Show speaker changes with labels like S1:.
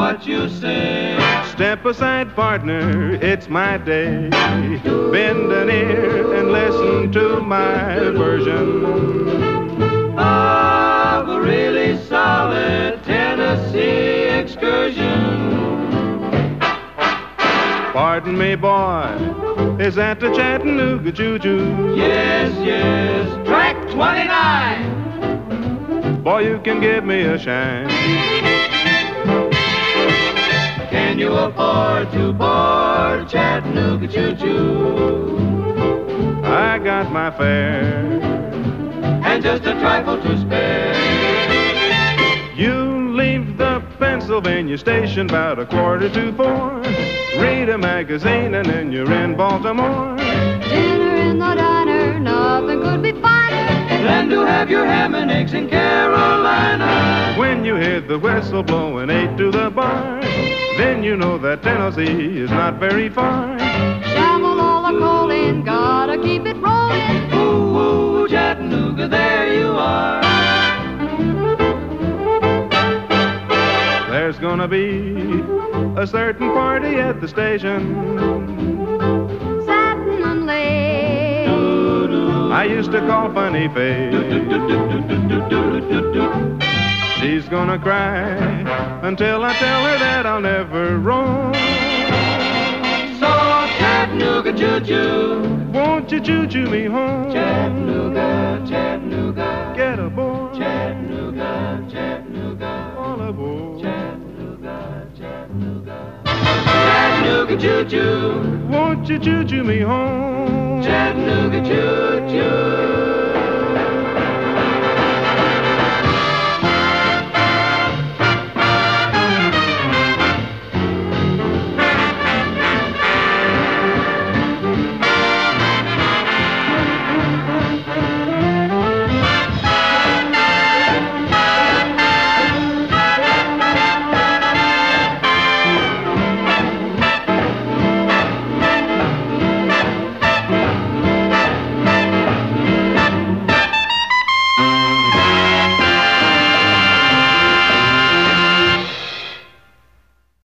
S1: what you say.
S2: Step aside, partner, it's my day. Bend an ear and listen to my version
S1: Of a really solid Tennessee excursion.
S2: Pardon me, boy, is that the Chattanooga Choo-Choo?
S1: Yes, yes, track 29.
S2: Boy, you can give me a shine.
S1: Can you afford to board Chattanooga Choo-Choo?
S2: I got my fare
S1: And just a trifle to spare.
S2: You leave the Pennsylvania station about 4:45. Read a magazine and then you're in Baltimore.
S3: Dinner in the diner, nothing could be finer
S1: Then to have your ham and eggs in Carolina.
S2: When you hear the whistle blowing 8 to the bar, then you know that Tennessee is not very far.
S3: Shovel all the coal in, gotta keep it rolling.
S1: Ooh, ooh, Chattanooga, there you are.
S2: There's gonna be a certain party at the station.
S3: Satin and lace,
S2: I used to call Funny Face. She's gonna cry until I tell her that I'll never roam.
S1: So Chattanooga choo-choo,
S2: Won't you choo-choo me home?
S1: Chattanooga, Chattanooga,
S2: Get aboard,
S1: Chattanooga, Chattanooga,
S2: all aboard.
S1: Chattanooga, Chattanooga, Chattanooga choo-choo,
S2: Won't you choo-choo me home?
S1: Chattanooga choo-choo.